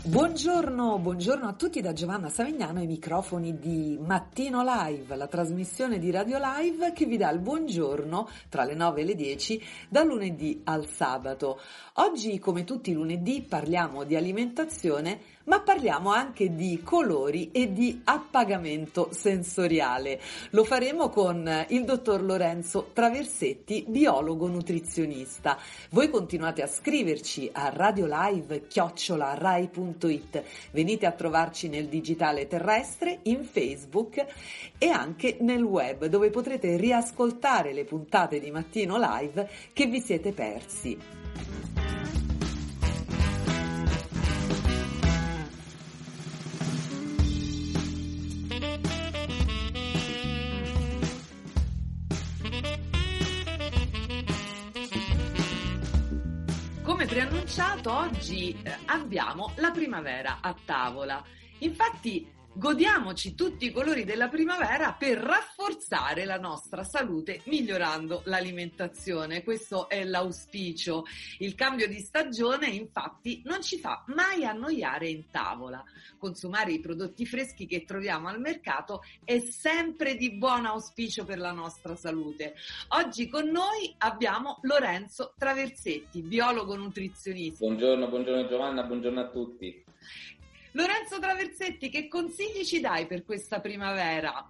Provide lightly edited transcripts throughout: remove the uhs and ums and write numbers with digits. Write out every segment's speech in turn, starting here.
Buongiorno a tutti da Giovanna Savignano ai microfoni di Mattino Live, la trasmissione di Radio Live che vi dà il buongiorno tra le 9 e le 10 da lunedì al sabato. Oggi, come tutti i lunedì, parliamo di alimentazione, ma parliamo anche di colori e di appagamento sensoriale. Lo faremo con il dottor Lorenzo Traversetti, biologo nutrizionista. Voi continuate a scriverci a radiolive@rai.it. Venite a trovarci nel digitale terrestre, in Facebook e anche nel web, dove potrete riascoltare le puntate di Mattino Live che vi siete persi. Come preannunciato, oggi abbiamo la primavera a tavola. Infatti, godiamoci tutti i colori della primavera per rafforzare la nostra salute migliorando l'alimentazione. Questo è l'auspicio. Il cambio di stagione, infatti, non ci fa mai annoiare in tavola. Consumare i prodotti freschi che troviamo al mercato è sempre di buon auspicio per la nostra salute. Oggi con noi abbiamo Lorenzo Traversetti, biologo nutrizionista. Buongiorno Giovanna, buongiorno a tutti. Lorenzo Traversetti, che consigli ci dai per questa primavera?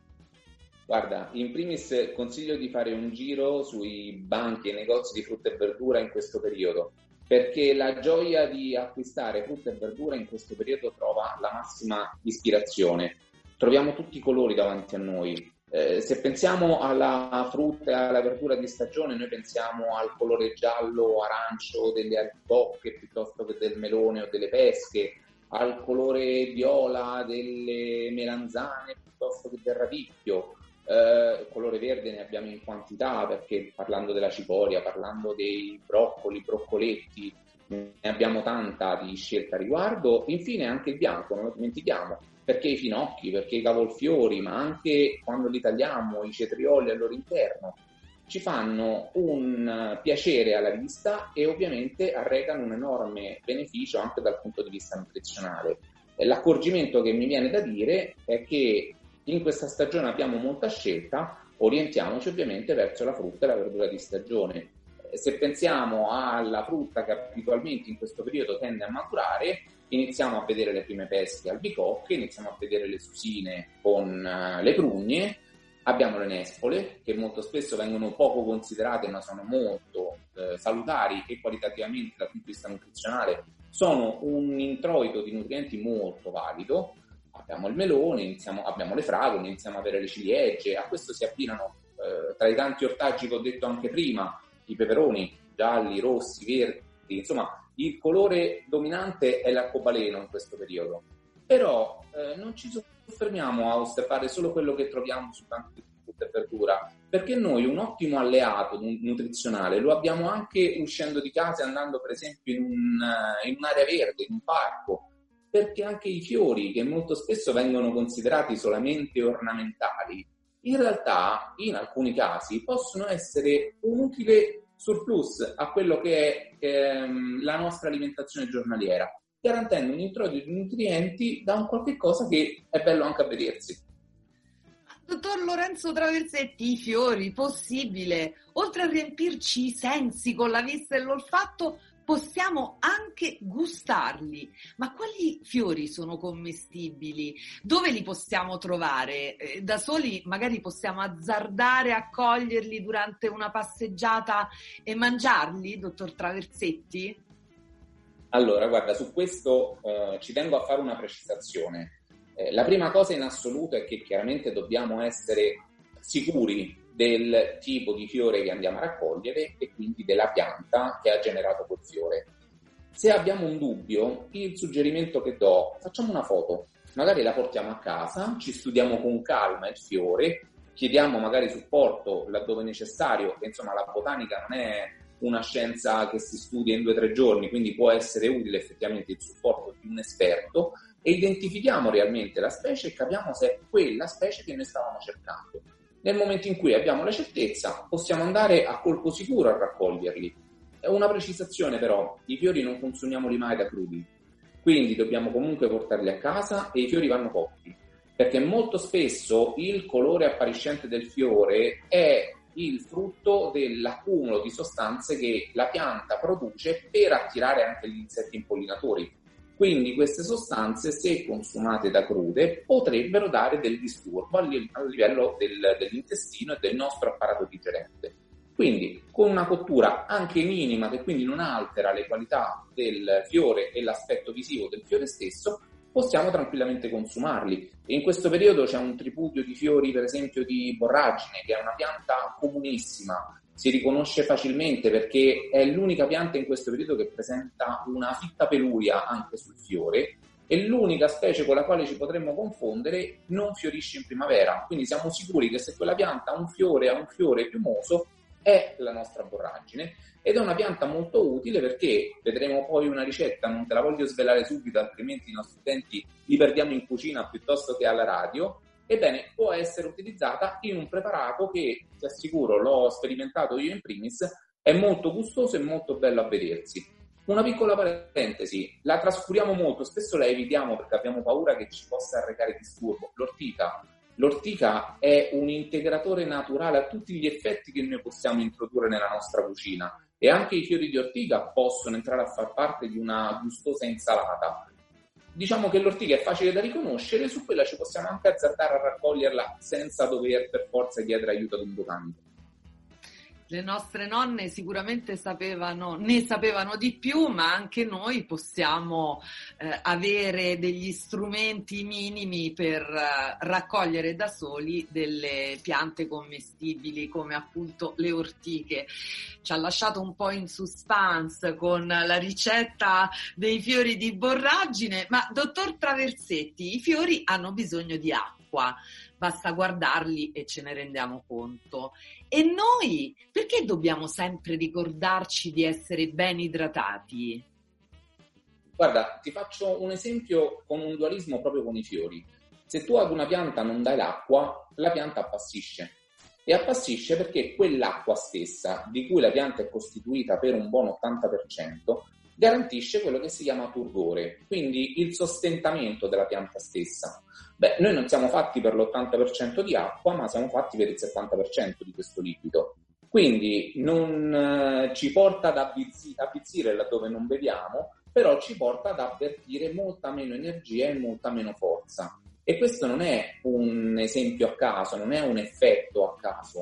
Guarda, in primis consiglio di fare un giro sui banchi e negozi di frutta e verdura in questo periodo, perché la gioia di acquistare frutta e verdura in questo periodo trova la massima ispirazione. Troviamo tutti i colori davanti a noi. Se pensiamo alla frutta e alla verdura di stagione, noi pensiamo al colore giallo, arancio delle albicocche piuttosto che del melone o delle pesche, al colore viola delle melanzane piuttosto che del radicchio. Colore verde ne abbiamo in quantità, perché parlando della cicoria, parlando dei broccoli, broccoletti, ne abbiamo tanta di scelta a riguardo. Infine anche il bianco, non lo dimentichiamo, perché i finocchi, perché i cavolfiori, ma anche quando li tagliamo, i cetrioli al loro interno, ci fanno un piacere alla vista e ovviamente arrecano un enorme beneficio anche dal punto di vista nutrizionale. L'accorgimento che mi viene da dire è che in questa stagione abbiamo molta scelta, orientiamoci ovviamente verso la frutta e la verdura di stagione. Se pensiamo alla frutta che abitualmente in questo periodo tende a maturare, iniziamo a vedere le prime pesche albicocche, iniziamo a vedere le susine con le prugne. Abbiamo le nespole, che molto spesso vengono poco considerate, ma sono molto salutari e qualitativamente dal punto di vista nutrizionale sono un introito di nutrienti molto valido. Abbiamo il melone, abbiamo le fragole, iniziamo a avere le ciliegie. A questo si abbinano, tra i tanti ortaggi che ho detto anche prima, i peperoni gialli, rossi, verdi. Insomma, il colore dominante è l'arcobaleno in questo periodo. Però non ci soffermiamo a osservare solo quello che troviamo sul banco di frutta e verdura, perché noi un ottimo alleato nutrizionale lo abbiamo anche uscendo di casa e andando per esempio in un'area verde, in un parco, perché anche i fiori, che molto spesso vengono considerati solamente ornamentali, in realtà in alcuni casi possono essere un utile surplus a quello che è la nostra alimentazione giornaliera, garantendo un introito di nutrienti da un qualche cosa che è bello anche a vedersi. Dottor Lorenzo Traversetti, i fiori, possibile, oltre a riempirci i sensi con la vista e l'olfatto, possiamo anche gustarli. Ma quali fiori sono commestibili? Dove li possiamo trovare? Da soli magari possiamo azzardare a coglierli durante una passeggiata e mangiarli, dottor Traversetti? Allora, guarda, su questo ci tengo a fare una precisazione. La prima cosa in assoluto è che chiaramente dobbiamo essere sicuri del tipo di fiore che andiamo a raccogliere e quindi della pianta che ha generato quel fiore. Se abbiamo un dubbio, il suggerimento che do, facciamo una foto, magari la portiamo a casa, ci studiamo con calma il fiore, chiediamo magari supporto laddove necessario, che insomma la botanica non è una scienza che si studia in 2 o 3 giorni, quindi può essere utile effettivamente il supporto di un esperto, e identifichiamo realmente la specie e capiamo se è quella specie che noi stavamo cercando. Nel momento in cui abbiamo la certezza, possiamo andare a colpo sicuro a raccoglierli. È una precisazione però, i fiori non consumiamoli mai da crudi. quindi dobbiamo comunque portarli a casa e i fiori vanno cotti, perché molto spesso il colore appariscente del fiore è il frutto dell'accumulo di sostanze che la pianta produce per attirare anche gli insetti impollinatori. Quindi queste sostanze, se consumate da crude, potrebbero dare del disturbo a livello dell'intestino e del nostro apparato digerente. Quindi con una cottura anche minima, che quindi non altera le qualità del fiore e l'aspetto visivo del fiore stesso, possiamo tranquillamente consumarli. E in questo periodo c'è un tripudio di fiori, per esempio di borragine, che è una pianta comunissima, si riconosce facilmente perché è l'unica pianta in questo periodo che presenta una fitta peluria anche sul fiore, e l'unica specie con la quale ci potremmo confondere non fiorisce in primavera, quindi siamo sicuri che se quella pianta ha un fiore piumoso è la nostra borragine, ed è una pianta molto utile perché vedremo poi una ricetta, non te la voglio svelare subito altrimenti i nostri utenti li perdiamo in cucina piuttosto che alla radio. Ebbene, può essere utilizzata in un preparato che, ti assicuro, l'ho sperimentato io in primis, è molto gustoso e molto bello a vedersi. Una piccola parentesi, la trascuriamo molto, spesso la evitiamo perché abbiamo paura che ci possa arrecare disturbo. L'ortica è un integratore naturale a tutti gli effetti che noi possiamo introdurre nella nostra cucina, e anche i fiori di ortica possono entrare a far parte di una gustosa insalata. Diciamo che l'ortica è facile da riconoscere, su quella ci possiamo anche azzardare a raccoglierla senza dover per forza chiedere aiuto ad un botanico. Le nostre nonne sicuramente ne sapevano di più, ma anche noi possiamo avere degli strumenti minimi per raccogliere da soli delle piante commestibili come appunto le ortiche. Ci ha lasciato un po' in suspense con la ricetta dei fiori di borragine, ma dottor Traversetti, i fiori hanno bisogno di acqua. Basta guardarli e ce ne rendiamo conto. E noi perché dobbiamo sempre ricordarci di essere ben idratati? Guarda, ti faccio un esempio con un dualismo proprio con i fiori. Se tu ad una pianta non dai l'acqua, la pianta appassisce. E appassisce perché quell'acqua stessa, di cui la pianta è costituita per un buon 80%, garantisce quello che si chiama turgore, quindi il sostentamento della pianta stessa. Noi non siamo fatti per l'80% di acqua, ma siamo fatti per il 70% di questo liquido. Quindi non ci porta ad avvizzire laddove non beviamo, però ci porta ad avvertire molta meno energia e molta meno forza. E questo non è un esempio a caso, non è un effetto a caso.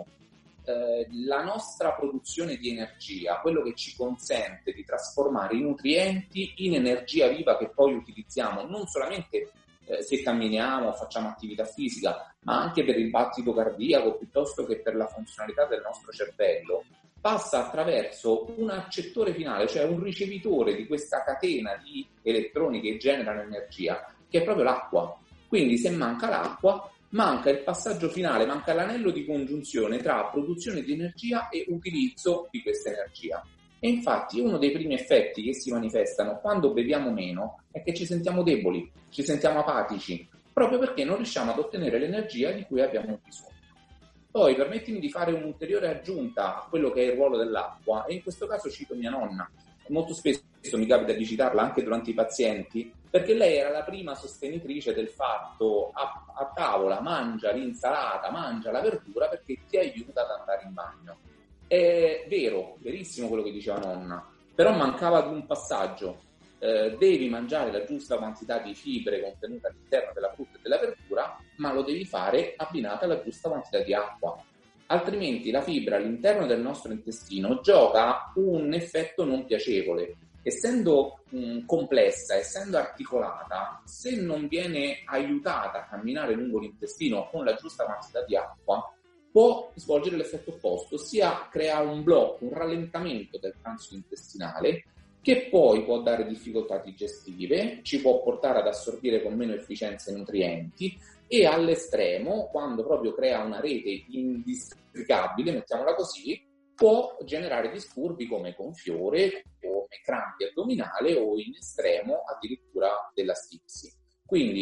La nostra produzione di energia, quello che ci consente di trasformare i nutrienti in energia viva che poi utilizziamo non solamente se camminiamo o facciamo attività fisica, ma anche per il battito cardiaco piuttosto che per la funzionalità del nostro cervello, passa attraverso un accettore finale, cioè un ricevitore di questa catena di elettroni che generano energia, che è proprio l'acqua. Quindi se manca l'acqua, manca il passaggio finale, manca l'anello di congiunzione tra produzione di energia e utilizzo di questa energia. E infatti uno dei primi effetti che si manifestano quando beviamo meno è che ci sentiamo deboli, ci sentiamo apatici, proprio perché non riusciamo ad ottenere l'energia di cui abbiamo bisogno. Poi permettimi di fare un'ulteriore aggiunta a quello che è il ruolo dell'acqua, e in questo caso cito mia nonna. Molto spesso mi capita di citarla anche durante i pazienti, perché lei era la prima sostenitrice del fatto a tavola mangia l'insalata, mangia la verdura perché ti aiuta ad andare in bagno. È vero, verissimo quello che diceva nonna, però mancava di un passaggio. Devi mangiare la giusta quantità di fibre contenute all'interno della frutta e della verdura, ma lo devi fare abbinata alla giusta quantità di acqua. Altrimenti la fibra all'interno del nostro intestino gioca un effetto non piacevole. Essendo complessa, essendo articolata, se non viene aiutata a camminare lungo l'intestino con la giusta quantità di acqua, può svolgere l'effetto opposto, ossia crea un blocco, un rallentamento del transito intestinale, che poi può dare difficoltà digestive, ci può portare ad assorbire con meno efficienza i nutrienti, e all'estremo, quando proprio crea una rete indistricabile, mettiamola così, può generare disturbi come gonfiore, come crampi addominali o in estremo addirittura dell'asfissi. Quindi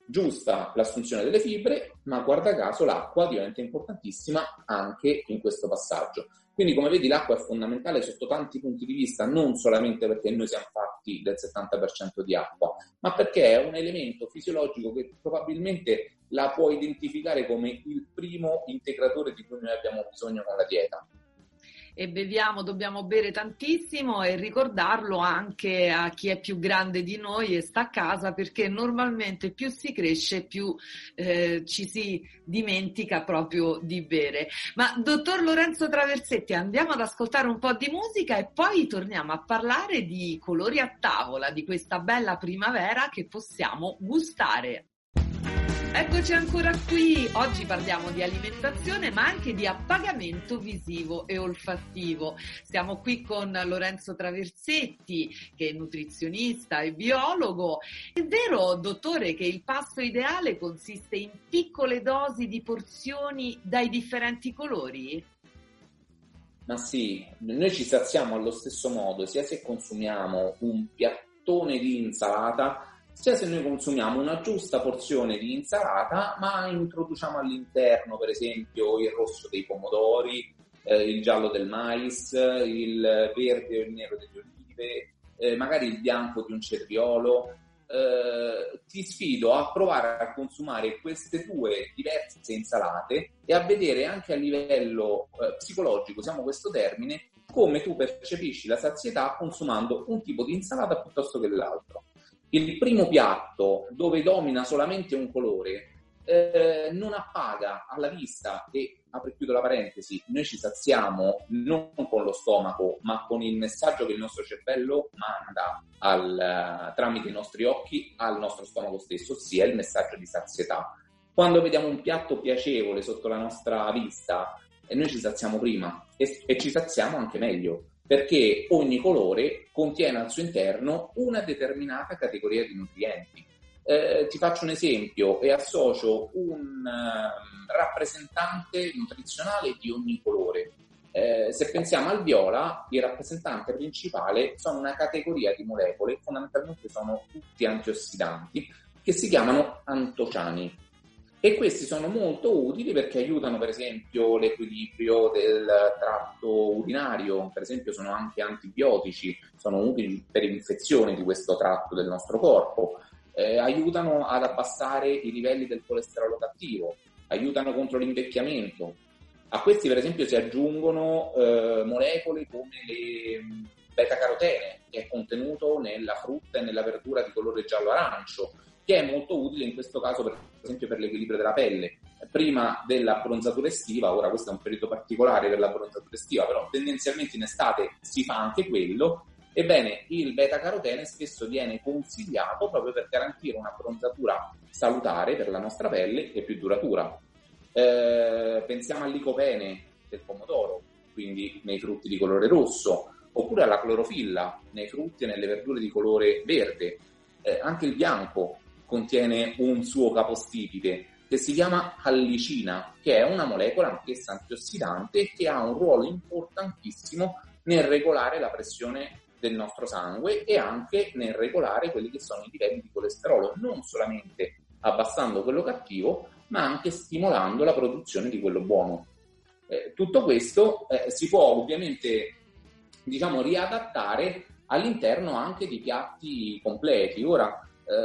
giusta l'assunzione delle fibre, ma guarda caso l'acqua diventa importantissima anche in questo passaggio. Quindi come vedi l'acqua è fondamentale sotto tanti punti di vista, non solamente perché noi siamo fatti del 70% di acqua, ma perché è un elemento fisiologico che probabilmente la può identificare come il primo integratore di cui noi abbiamo bisogno con la dieta. E beviamo, dobbiamo bere tantissimo e ricordarlo anche a chi è più grande di noi e sta a casa, perché normalmente più si cresce più ci si dimentica proprio di bere. Ma dottor Lorenzo Traversetti, andiamo ad ascoltare un po' di musica e poi torniamo a parlare di colori a tavola, di questa bella primavera che possiamo gustare. Eccoci ancora qui, oggi parliamo di alimentazione ma anche di appagamento visivo e olfattivo. Siamo qui con Lorenzo Traversetti, che è nutrizionista e biologo. È vero, dottore, che il pasto ideale consiste in piccole dosi di porzioni dai differenti colori? Ma sì, noi ci saziamo allo stesso modo, sia se consumiamo un piattone di insalata, sia se noi consumiamo una giusta porzione di insalata, ma introduciamo all'interno, per esempio, il rosso dei pomodori, il giallo del mais, il verde o il nero delle olive, magari il bianco di un cetriolo. Ti sfido a provare a consumare queste due diverse insalate e a vedere anche a livello psicologico, usiamo questo termine, come tu percepisci la sazietà consumando un tipo di insalata piuttosto che l'altro. Il primo piatto, dove domina solamente un colore, non appaga alla vista e, apro e chiudo la parentesi, noi ci saziamo non con lo stomaco, ma con il messaggio che il nostro cervello manda tramite i nostri occhi al nostro stomaco stesso, ossia il messaggio di sazietà. Quando vediamo un piatto piacevole sotto la nostra vista, noi ci saziamo prima e ci saziamo anche meglio, perché ogni colore contiene al suo interno una determinata categoria di nutrienti. Ti faccio un esempio e associo un rappresentante nutrizionale di ogni colore. Se pensiamo al viola, il rappresentante principale sono una categoria di molecole, fondamentalmente sono tutti antiossidanti, che si chiamano antociani. E questi sono molto utili perché aiutano per esempio l'equilibrio del tratto urinario, per esempio sono anche antibiotici, sono utili per l'infezione di questo tratto del nostro corpo, aiutano ad abbassare i livelli del colesterolo cattivo, aiutano contro l'invecchiamento. A questi per esempio si aggiungono molecole come le beta-carotene, che è contenuto nella frutta e nella verdura di colore giallo-arancio, che è molto utile in questo caso per esempio per l'equilibrio della pelle. Prima dell'abbronzatura estiva, ora questo è un periodo particolare per l'abbronzatura estiva, però tendenzialmente in estate si fa anche quello. Ebbene, il beta-carotene spesso viene consigliato proprio per garantire un'abbronzatura salutare per la nostra pelle e più duratura. Pensiamo al licopene del pomodoro, quindi nei frutti di colore rosso, oppure alla clorofilla nei frutti e nelle verdure di colore verde. Anche il bianco contiene un suo capostipite che si chiama allicina, che è una molecola anch'essa antiossidante che ha un ruolo importantissimo nel regolare la pressione del nostro sangue e anche nel regolare quelli che sono i livelli di colesterolo, non solamente abbassando quello cattivo, ma anche stimolando la produzione di quello buono. Tutto questo si può ovviamente, riadattare all'interno anche di piatti completi. Ora,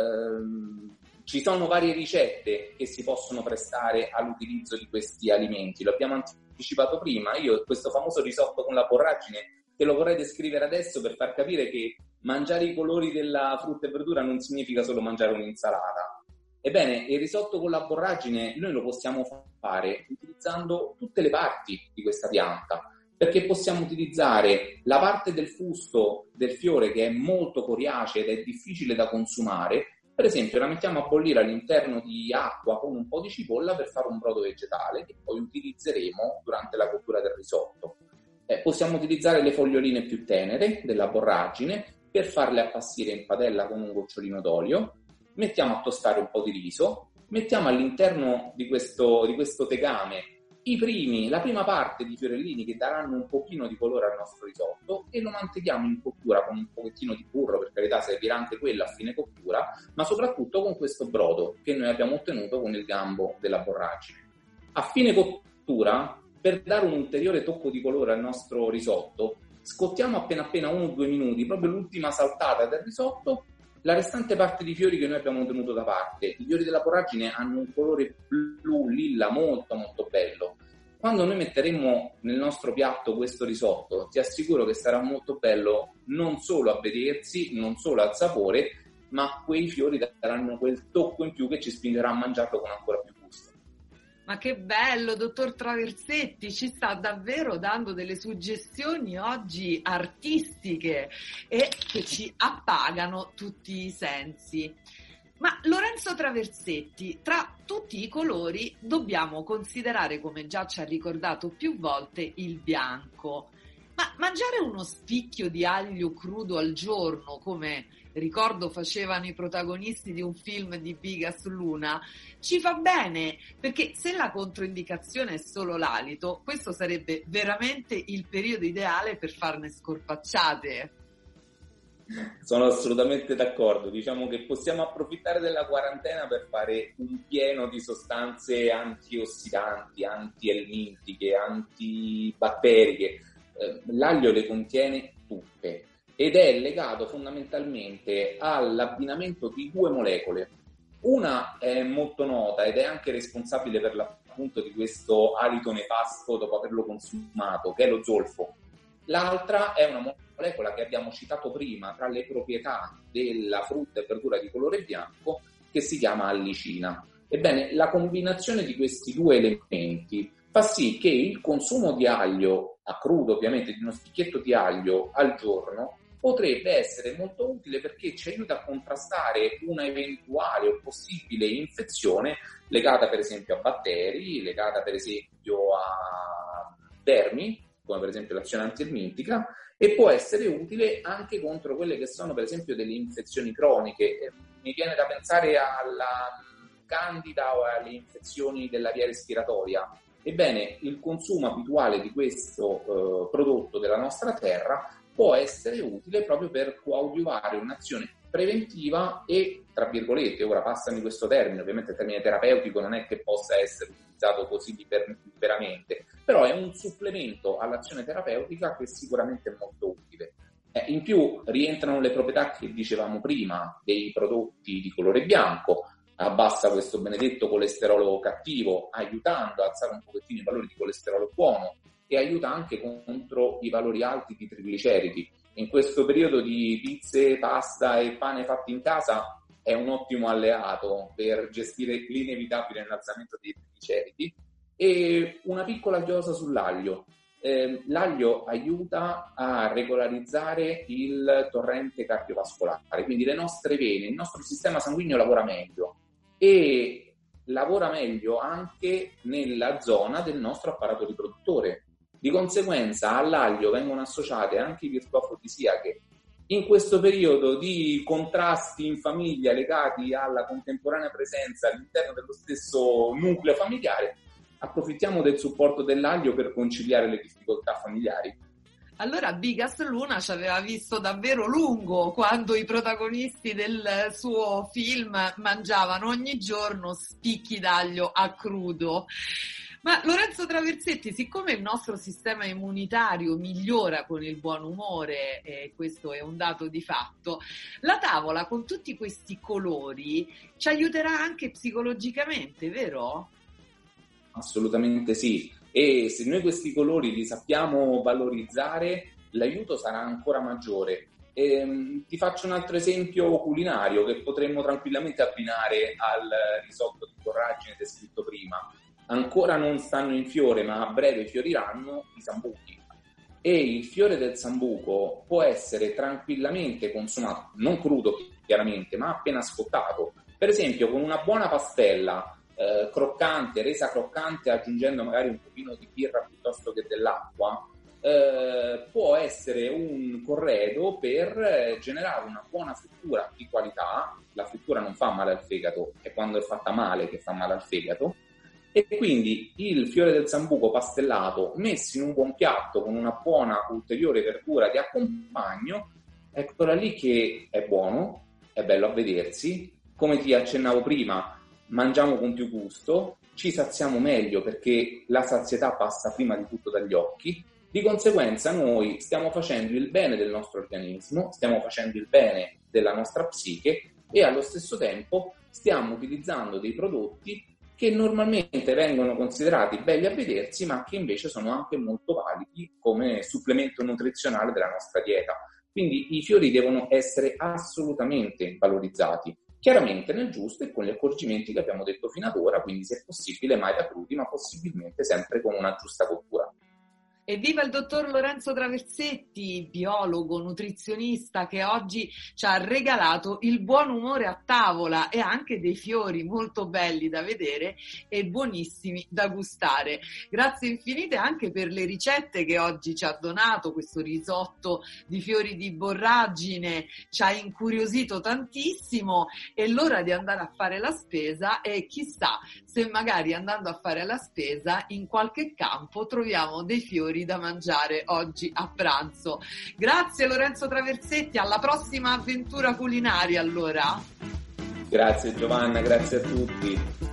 ci sono varie ricette che si possono prestare all'utilizzo di questi alimenti. Lo abbiamo anticipato prima. Io questo famoso risotto con la borragine te lo vorrei descrivere adesso per far capire che mangiare i colori della frutta e verdura non significa solo mangiare un'insalata. Ebbene, il risotto con la borragine noi lo possiamo fare utilizzando tutte le parti di questa pianta, perché possiamo utilizzare la parte del fusto del fiore che è molto coriacea ed è difficile da consumare. Per esempio la mettiamo a bollire all'interno di acqua con un po' di cipolla per fare un brodo vegetale che poi utilizzeremo durante la cottura del risotto. Possiamo utilizzare le foglioline più tenere della borragine per farle appassire in padella con un gocciolino d'olio, mettiamo a tostare un po' di riso, mettiamo all'interno di questo tegame la prima parte di fiorellini che daranno un pochino di colore al nostro risotto e lo manteniamo in cottura con un pochettino di burro, per carità servirà anche quello a fine cottura, ma soprattutto con questo brodo che noi abbiamo ottenuto con il gambo della borragine. A fine cottura, per dare un ulteriore tocco di colore al nostro risotto, scottiamo appena 1-2 minuti, proprio l'ultima saltata del risotto, la restante parte di fiori che noi abbiamo tenuto da parte. I fiori della borragine hanno un colore blu, lilla, molto molto bello. Quando noi metteremo nel nostro piatto questo risotto, ti assicuro che sarà molto bello non solo a vedersi, non solo al sapore, ma quei fiori daranno quel tocco in più che ci spingerà a mangiarlo con ancora più gusto. Ma che bello, dottor Traversetti, ci sta davvero dando delle suggestioni oggi artistiche e che ci appagano tutti i sensi. Ma Lorenzo Traversetti, tra tutti i colori dobbiamo considerare, come già ci ha ricordato più volte, il bianco. Ma mangiare uno spicchio di aglio crudo al giorno, come ricordo facevano i protagonisti di un film di Bigas Luna, ci fa bene, perché se la controindicazione è solo l'alito, questo sarebbe veramente il periodo ideale per farne scorpacciate. Sono assolutamente d'accordo, diciamo che possiamo approfittare della quarantena per fare un pieno di sostanze antiossidanti, antielmintiche, antibatteriche. L'aglio le contiene tutte ed è legato fondamentalmente all'abbinamento di due molecole. Una è molto nota ed è anche responsabile per l'appunto di questo alito nefasto dopo averlo consumato, che è lo zolfo. L'altra è una molecola che abbiamo citato prima tra le proprietà della frutta e verdura di colore bianco, che si chiama allicina. Ebbene, la combinazione di questi due elementi fa sì che il consumo di aglio, a crudo ovviamente, di uno spicchietto di aglio al giorno, potrebbe essere molto utile perché ci aiuta a contrastare una eventuale o possibile infezione legata per esempio a batteri, legata per esempio a vermi, come per esempio l'azione antielmintica, e può essere utile anche contro quelle che sono per esempio delle infezioni croniche. Mi viene da pensare alla candida o alle infezioni della via respiratoria. Ebbene, il consumo abituale di questo prodotto della nostra terra può essere utile proprio per coadiuvare un'azione preventiva e, tra virgolette, ora passami questo termine, ovviamente il termine terapeutico non è che possa essere utilizzato così liberamente, però è un supplemento all'azione terapeutica che sicuramente è molto utile. In più rientrano le proprietà che dicevamo prima dei prodotti di colore bianco, abbassa questo benedetto colesterolo cattivo, aiutando a alzare un pochettino i valori di colesterolo buono e aiuta anche contro i valori alti di trigliceridi. In questo periodo di pizze, pasta e pane fatti in casa è un ottimo alleato per gestire l'inevitabile innalzamento dei trigliceridi. E una piccola chiosa sull'aglio. L'aglio aiuta a regolarizzare il torrente cardiovascolare, quindi le nostre vene, il nostro sistema sanguigno lavora meglio e lavora meglio anche nella zona del nostro apparato riproduttore. Di conseguenza all'aglio vengono associate anche virtù afrodisiache. In questo periodo di contrasti in famiglia legati alla contemporanea presenza all'interno dello stesso nucleo familiare, approfittiamo del supporto dell'aglio per conciliare le difficoltà familiari. Allora Bigas Luna ci aveva visto davvero lungo quando i protagonisti del suo film mangiavano ogni giorno spicchi d'aglio a crudo. Ma Lorenzo Traversetti, siccome il nostro sistema immunitario migliora con il buon umore, e questo è un dato di fatto, la tavola con tutti questi colori ci aiuterà anche psicologicamente, vero? Assolutamente sì, e se noi questi colori li sappiamo valorizzare, l'aiuto sarà ancora maggiore. Ti faccio un altro esempio culinario che potremmo tranquillamente abbinare al risotto di borragine descritto prima. Ancora non stanno in fiore, ma a breve fioriranno i sambuchi. E il fiore del sambuco può essere tranquillamente consumato, non crudo chiaramente, ma appena scottato. Per esempio con una buona pastella croccante, resa croccante aggiungendo magari un pochino di birra piuttosto che dell'acqua, può essere un corredo per generare una buona frittura di qualità. La frittura non fa male al fegato, è quando è fatta male che fa male al fegato, E quindi il fiore del sambuco pastellato messo in un buon piatto con una buona ulteriore verdura di accompagno, eccola lì che è buono, è bello a vedersi. Come ti accennavo prima, mangiamo con più gusto, ci saziamo meglio perché la sazietà passa prima di tutto dagli occhi. Di conseguenza noi stiamo facendo il bene del nostro organismo, stiamo facendo il bene della nostra psiche e allo stesso tempo stiamo utilizzando dei prodotti che normalmente vengono considerati belli a vedersi, ma che invece sono anche molto validi come supplemento nutrizionale della nostra dieta. Quindi i fiori devono essere assolutamente valorizzati, chiaramente nel giusto e con gli accorgimenti che abbiamo detto fino ad ora, quindi se possibile mai da crudi, ma possibilmente sempre con una giusta cottura. Evviva il dottor Lorenzo Traversetti, biologo, nutrizionista, che oggi ci ha regalato il buon umore a tavola e anche dei fiori molto belli da vedere e buonissimi da gustare. Grazie infinite anche per le ricette che oggi ci ha donato, questo risotto di fiori di borragine ci ha incuriosito tantissimo, è l'ora di andare a fare la spesa e chissà se magari andando a fare la spesa in qualche campo troviamo dei fiori da mangiare oggi a pranzo. Grazie Lorenzo Traversetti, alla prossima avventura culinaria allora. Grazie Giovanna, grazie a tutti.